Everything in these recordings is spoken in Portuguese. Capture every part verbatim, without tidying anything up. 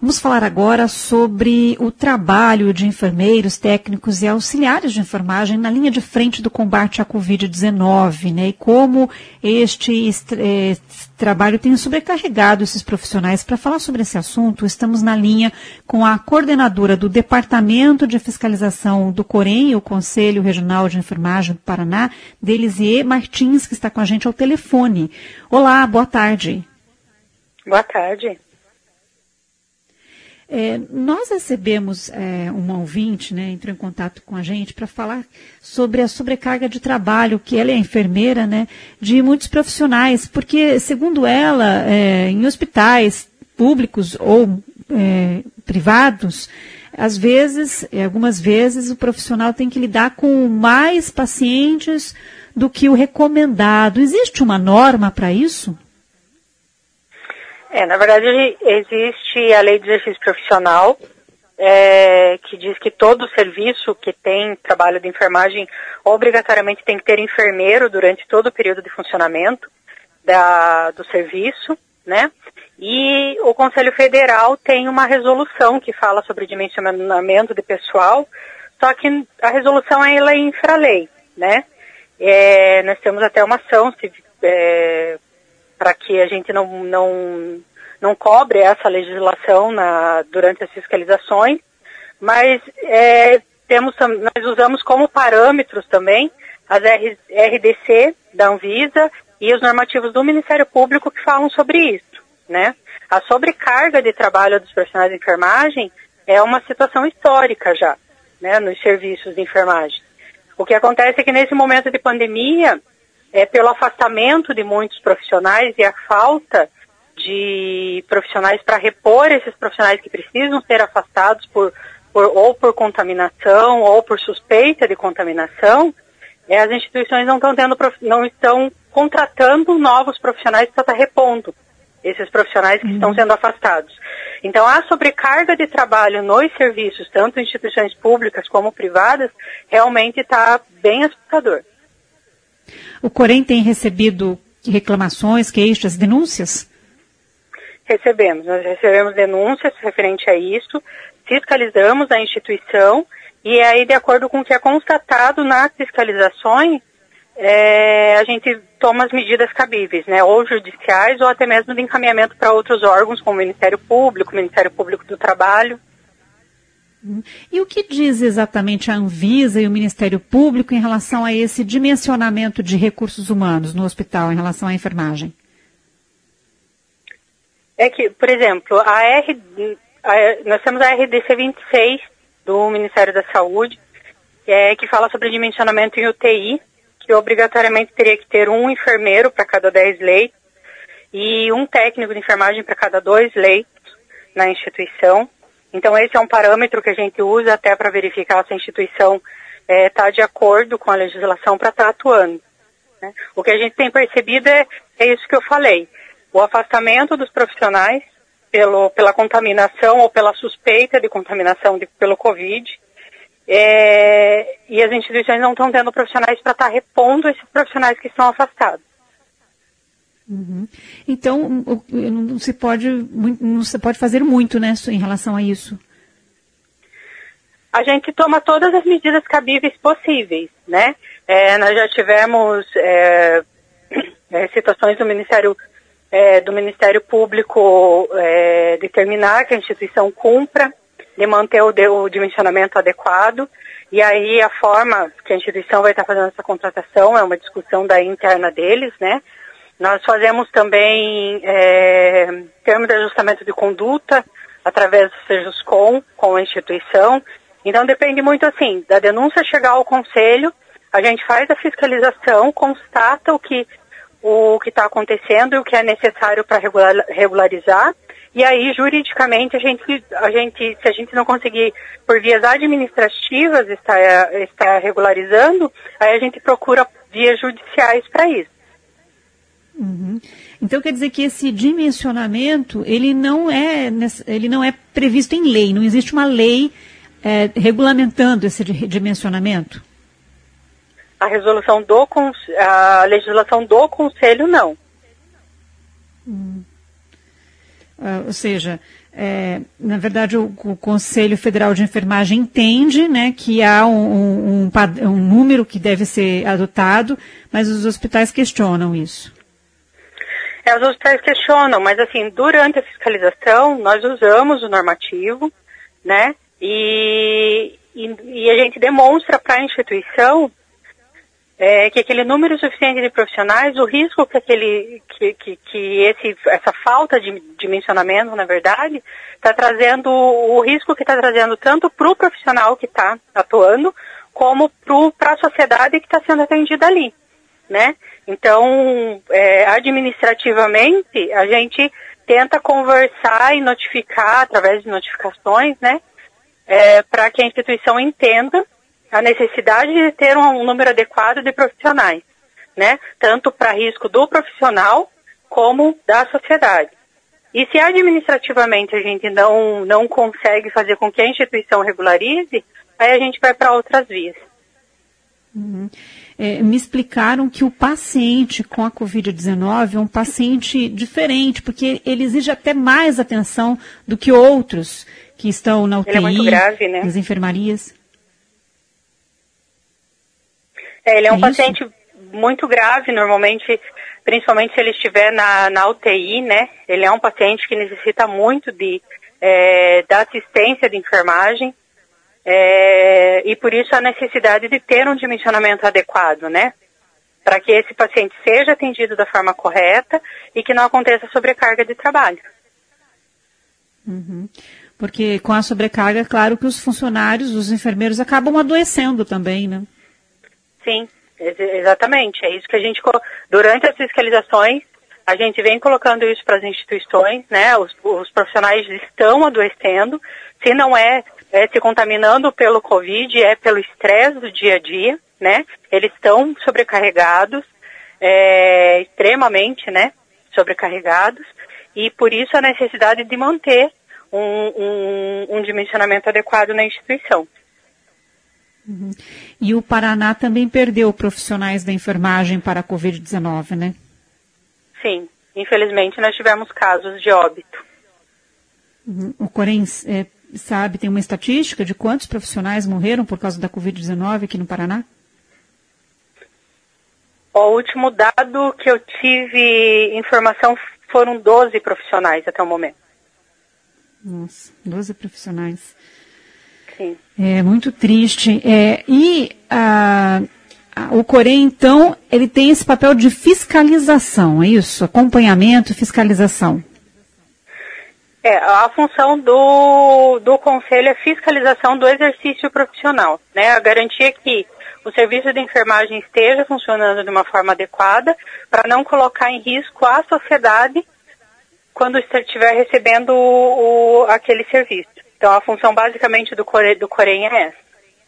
Vamos falar agora sobre o trabalho de enfermeiros, técnicos e auxiliares de enfermagem na linha de frente do combate à covid dezenove, né? E como este eh, trabalho tem sobrecarregado esses profissionais. Para falar sobre esse assunto, estamos na linha com a coordenadora do Departamento de Fiscalização do Corém, o Conselho Regional de Enfermagem do Paraná, Delisie Martins, que está com a gente ao telefone. Olá, boa tarde. Boa tarde. É, nós recebemos é, uma ouvinte, né, entrou em contato com a gente para falar sobre a sobrecarga de trabalho, que ela é enfermeira, né, de muitos profissionais, porque, segundo ela, é, em hospitais públicos ou é, privados, às vezes, algumas vezes, o profissional tem que lidar com mais pacientes do que o recomendado. Existe uma norma para isso? É, na verdade, existe a lei de exercício profissional, é, que diz que todo serviço que tem trabalho de enfermagem obrigatoriamente tem que ter enfermeiro durante todo o período de funcionamento da, do serviço, né? E o Conselho Federal tem uma resolução que fala sobre dimensionamento de pessoal, só que a resolução ela é infralei, né? É, nós temos até uma ação é, para que a gente não, não, não cobre essa legislação na, durante as fiscalizações, mas é, temos, nós usamos como parâmetros também as R D C da Anvisa e os normativos do Ministério Público que falam sobre isso, né? A sobrecarga de trabalho dos profissionais de enfermagem é uma situação histórica já, né, nos serviços de enfermagem. O que acontece é que nesse momento de pandemia, é, pelo afastamento de muitos profissionais e a falta de profissionais para repor esses profissionais que precisam ser afastados por, por, ou por contaminação ou por suspeita de contaminação, é, as instituições não estão tendo, não estão contratando novos profissionais para estar repondo esses profissionais que uhum. estão sendo afastados. Então, a sobrecarga de trabalho nos serviços, tanto em instituições públicas como privadas, realmente está bem assustador. O Corém tem recebido reclamações, queixas, denúncias? Recebemos. Nós recebemos denúncias referente a isso, fiscalizamos a instituição e aí, de acordo com o que é constatado nas fiscalizações, é, a gente toma as medidas cabíveis, né, ou judiciais ou até mesmo de encaminhamento para outros órgãos, como o Ministério Público, o Ministério Público do Trabalho. E o que diz exatamente a Anvisa e o Ministério Público em relação a esse dimensionamento de recursos humanos no hospital, em relação à enfermagem? É que, por exemplo, a R, a, nós temos a R D C vinte e seis do Ministério da Saúde, é, que fala sobre dimensionamento em U T I, que obrigatoriamente teria que ter um enfermeiro para cada dez leitos e um técnico de enfermagem para cada dois leitos na instituição. Então, esse é um parâmetro que a gente usa até para verificar se a instituição está é, de acordo com a legislação para estar atuando, né? O que a gente tem percebido é, é isso que eu falei, o afastamento dos profissionais pelo, pela contaminação ou pela suspeita de contaminação de, pelo Covid, É, e as instituições não estão tendo profissionais para estar repondo esses profissionais que estão afastados. Uhum. Então, não se pode, não se pode fazer muito, né, em relação a isso? A gente toma todas as medidas cabíveis possíveis, né? É, nós já tivemos é, é, situações do Ministério, é, do Ministério Público é, determinar que a instituição cumpra, de manter o, de, o dimensionamento adequado, e aí a forma que a instituição vai estar fazendo essa contratação é uma discussão da interna deles, né? Nós fazemos também é, termos de ajustamento de conduta através do SEJUSCOM com a instituição. Então depende muito assim, da denúncia chegar ao conselho, a gente faz a fiscalização, constata o que o que está acontecendo e o que é necessário para regular, regularizar. E aí, juridicamente, a gente, a gente, se a gente não conseguir, por vias administrativas, estar, estar regularizando, aí a gente procura vias judiciais para isso. Uhum. Então, quer dizer que esse dimensionamento, ele não é, ele não é previsto em lei, não existe uma lei é, regulamentando esse dimensionamento? A resolução do, a legislação do Conselho, não. Hum. Uh, ou seja, É, na verdade, o, o Conselho Federal de Enfermagem entende, né, que há um, um, um, um número que deve ser adotado, mas os hospitais questionam isso. É, os hospitais questionam, mas assim, durante a fiscalização, nós usamos o normativo, né, e, e, e a gente demonstra para a instituição é, que aquele número suficiente de profissionais, o risco que, aquele, que, que, que esse, essa falta de dimensionamento, na verdade, está trazendo, o risco que está trazendo tanto para o profissional que está atuando, como para a sociedade que está sendo atendida ali, né? Então, é, administrativamente, a gente tenta conversar e notificar, através de notificações, né, é, para que a instituição entenda a necessidade de ter um, um número adequado de profissionais, né, tanto para risco do profissional como da sociedade. E se administrativamente a gente não, não consegue fazer com que a instituição regularize, aí a gente vai para outras vias. Uhum. É, me explicaram que o paciente com a covid dezenove é um paciente diferente, porque ele exige até mais atenção do que outros que estão na U T I, ele é muito grave, né? Nas enfermarias. É, ele é um é paciente muito grave, normalmente, principalmente se ele estiver na, na U T I, né? Ele é um paciente que necessita muito de, é, da assistência de enfermagem. É, e por isso a necessidade de ter um dimensionamento adequado, né? Para que esse paciente seja atendido da forma correta e que não aconteça sobrecarga de trabalho. Uhum. Porque com a sobrecarga, é claro que os funcionários, os enfermeiros acabam adoecendo também, né? Sim, ex- exatamente. É isso que a gente, durante as fiscalizações, a gente vem colocando isso para as instituições, né? Os, os profissionais estão adoecendo, se não é É, se contaminando pelo Covid, é pelo estresse do dia a dia, né? Eles estão sobrecarregados, é, extremamente, né? Sobrecarregados, e por isso a necessidade de manter um, um, um dimensionamento adequado na instituição. Uhum. E o Paraná também perdeu profissionais da enfermagem para a covid dezenove, né? Sim, infelizmente nós tivemos casos de óbito. Uhum. O Corém é, sabe, tem uma estatística de quantos profissionais morreram por causa da covid dezenove aqui no Paraná? O último dado que eu tive informação foram doze profissionais até o momento. Nossa, doze profissionais. Sim. É muito triste. É, e a, a, o Corém, então, ele tem esse papel de fiscalização, é isso? Acompanhamento e fiscalização. É, a função do, do Conselho é fiscalização do exercício profissional, né? A garantia que o serviço de enfermagem esteja funcionando de uma forma adequada para não colocar em risco a sociedade quando estiver recebendo o, o, aquele serviço. Então, a função basicamente do Corém, do Corém é essa.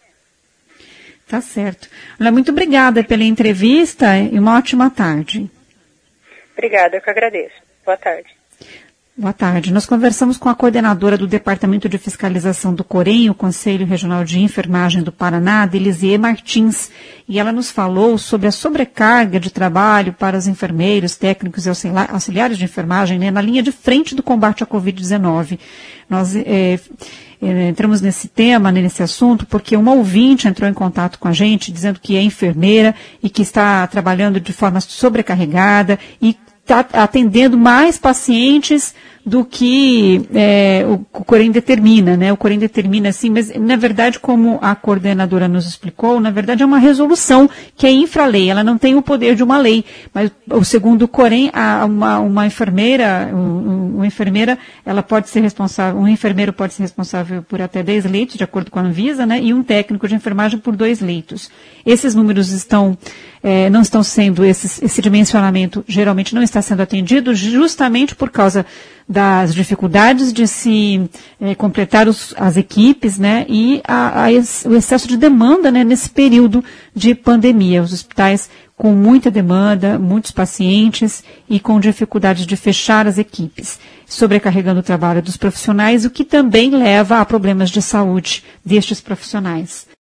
Tá certo. Olha, muito obrigada pela entrevista e uma ótima tarde. Obrigada, eu que agradeço. Boa tarde. Boa tarde. Nós conversamos com a coordenadora do Departamento de Fiscalização do Corém, o Conselho Regional de Enfermagem do Paraná, Delizier Martins, e ela nos falou sobre a sobrecarga de trabalho para os enfermeiros, técnicos e auxiliares de enfermagem, né, na linha de frente do combate à covid dezenove. Nós é, é, entramos nesse tema, nesse assunto, porque uma ouvinte entrou em contato com a gente dizendo que é enfermeira e que está trabalhando de forma sobrecarregada e está atendendo mais pacientes do que é, o, o Corém determina, né? O Corém determina assim, mas na verdade, como a coordenadora nos explicou, na verdade é uma resolução que é infralei, ela não tem o poder de uma lei, mas o segundo o Corém, a, uma, uma enfermeira, um, uma enfermeira, ela pode ser responsável, um enfermeiro pode ser responsável por até dez leitos, de acordo com a Anvisa, né? E um técnico de enfermagem por dois leitos. Esses números estão, é, não estão sendo, esses, esse dimensionamento geralmente não está sendo atendido justamente por causa das dificuldades de se eh, completar os, as equipes, né, e a, a esse, o excesso de demanda, né, nesse período de pandemia. Os hospitais com muita demanda, muitos pacientes e com dificuldades de fechar as equipes, sobrecarregando o trabalho dos profissionais, o que também leva a problemas de saúde destes profissionais.